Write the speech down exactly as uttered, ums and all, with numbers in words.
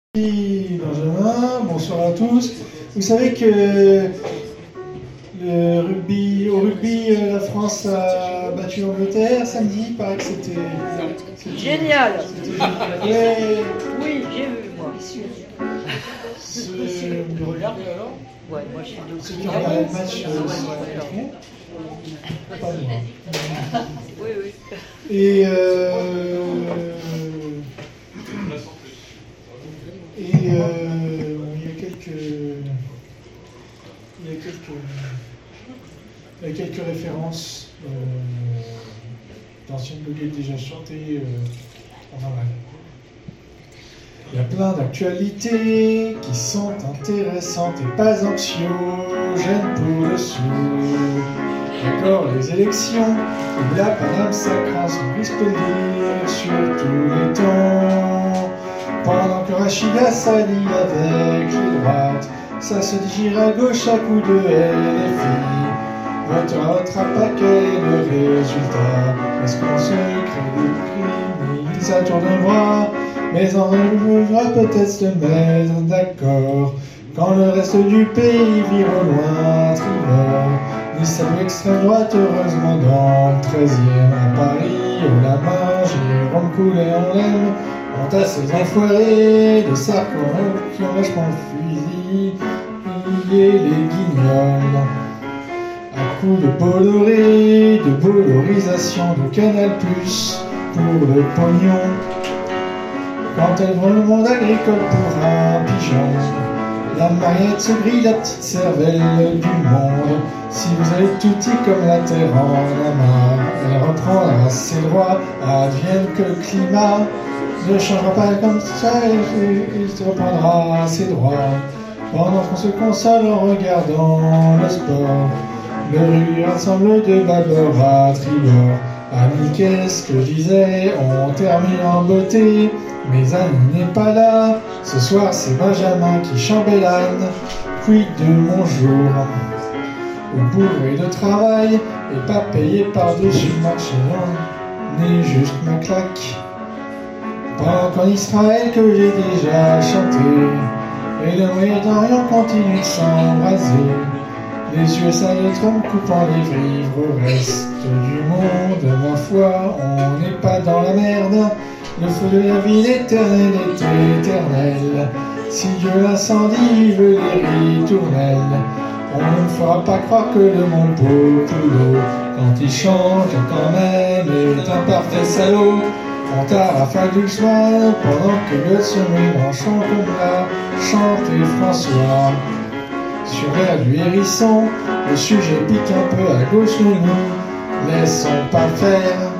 Benjamin, bonsoir à tous. Vous savez que le rugby, au rugby, la France a battu l'Angleterre samedi, il paraît que c'était génial. Ouais. Oui, j'ai vu moi. Ce, le regard, ouais, moi je suis de ceux qui ont regardé le match, euh, pas moi. Oui, oui. Et euh, Et euh, il y a quelques, il y a quelques, il y a quelques références euh, d'anciennes bloguettes déjà chantées euh, en normal. Il y a plein d'actualités qui sont intéressantes et pas anxiogènes pour le sou. D'accord, les élections, et la Paname sacra sont risque de lire sur tous les temps. Pendant que Rachida s'allie avec les droites, ça se digère à gauche à coups de L F I. Votera, votera pas, quel est le résultat? Est-ce qu'on se crée des crimes à tour de bras? Mais en revoudra peut-être se mettre d'accord quand le reste du pays vire au loin tribord. Ni salut extrême droite, heureusement dans le treizième à Paris, au la main, Jérôme Coulet, on l'aime. Quant à ces enfoirés de Sarko qui ont vachement le fusil, pillé les guignols à coups de Bolloré, de bolorisation de Canal plus, pour le pognon. Quand elle vend le monde agricole pour un pigeon, la mariette se grille la petite cervelle du monde. Si vous avez tout dit comme la terre en amas, elle reprendra ses droits, advienne que le climat ne changera pas comme ça, il se reprendra ses droits. Pendant qu'on se console en regardant le sport, le rugby rassemble de bâbord à tribord. Annie, qu'est-ce que je disais? On termine en beauté, mais Annie n'est pas là. Ce soir c'est Benjamin qui chambellane. Quid de mon jour? Au bourré de travail, et pas payé par-dessus le marché, n'est juste ma claque. Pendant qu'en Israël que j'ai déjà chanté, et le Moyen-Orient continue de s'embraser, les U S A de Trump coupant les vivres au reste du monde. Ma foi, on n'est pas dans la merde, le feu de la ville éternelle est éternel. Si Dieu l'incendie veut les ritournelles, on ne fera pas croire que le monde populo, quand il change quand même, est un parfait salaud. On t'a rafale doucement pendant que le sommeil en chante comme l'a chanté François. Sur l'air du hérisson, le sujet pique un peu à gauche, nous nous laissons pas faire.